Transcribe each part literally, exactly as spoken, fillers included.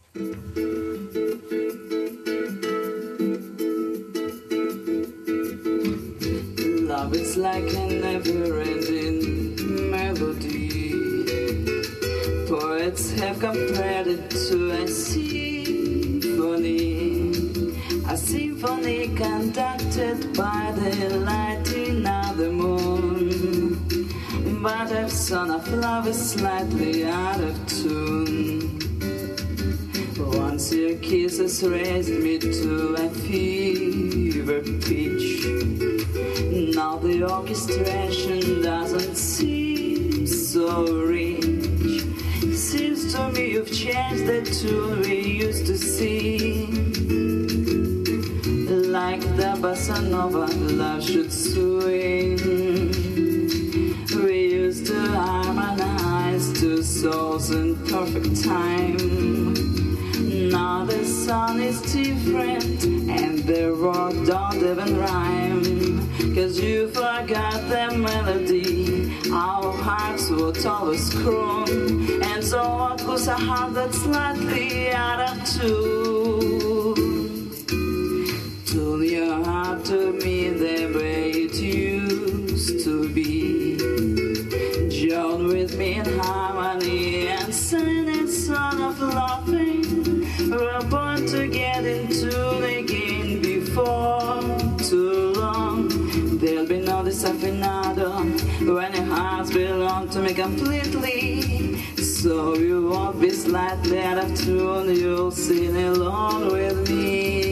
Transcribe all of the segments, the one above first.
Love is like a never-ending melody. Poets have compared it to a symphony, a symphony conducted by the lighting of the moon. But the song of love is slightly out of tune. Once your kisses raised me to a fever pitch. Now the orchestration doesn't seem so rich. Seems to me you've changed the tune we used to sing. Like the bossa nova, love should swing. We used to harmonize two souls in perfect time. Now the song is different and the words don't even rhyme. Cause you forgot the melody our hearts would always croon. And so what was a heart that's slightly out of tune? Tune your heart to me the way it used to be. Join with me in harmony and sing a song of loving. We're born to get in tune again before too long. There'll be no desafinado when your hearts belong to me completely. So you won't be slightly out of tune, you'll sing along with me.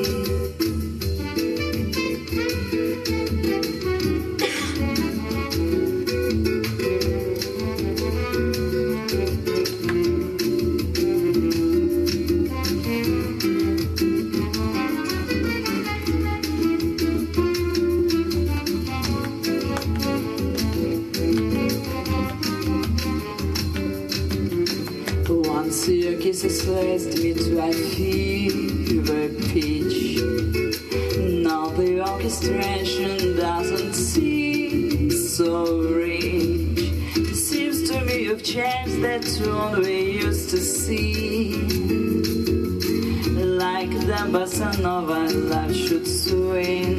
Once your kisses raised me to a fever pitch. Now the orchestration doesn't seem so rich. It seems to me you've changed the tune we used to sing. Like the bossa nova, love should swing.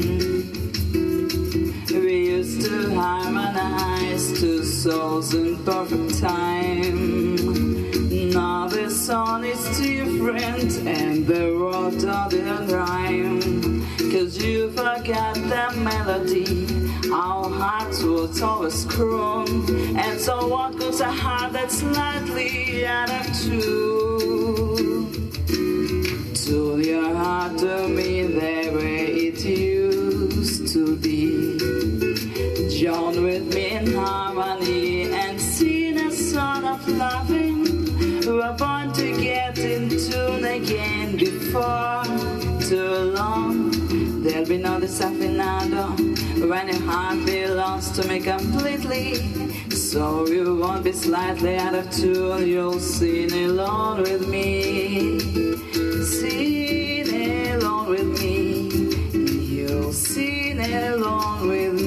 We used to harmonize two souls in perfect time. Now the song is different and the words don't even rhyme. Cause you forgot the melody our hearts would always croon. And so what goes a heart that's slightly out of tune? Tune your heart to me the way it used to be. Join with me in harmony and sing a song of loving. We're born to get in tune again before too long. There'll be no desafinado when your heart belongs to me completely. So you won't be slightly out of tune, you'll sing along with me. Sing along with me. You'll sing along with me.